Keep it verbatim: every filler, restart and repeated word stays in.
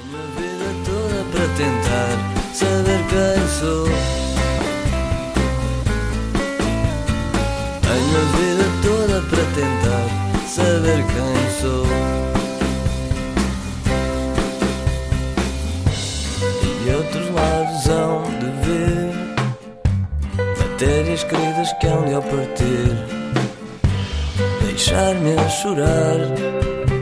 Tenho a vida toda para tentar saber quem sou. Tenho a vida toda para tentar saber quem sou. E outros lados hão de ver matérias queridas que hão de ao partir, deixar-me a chorar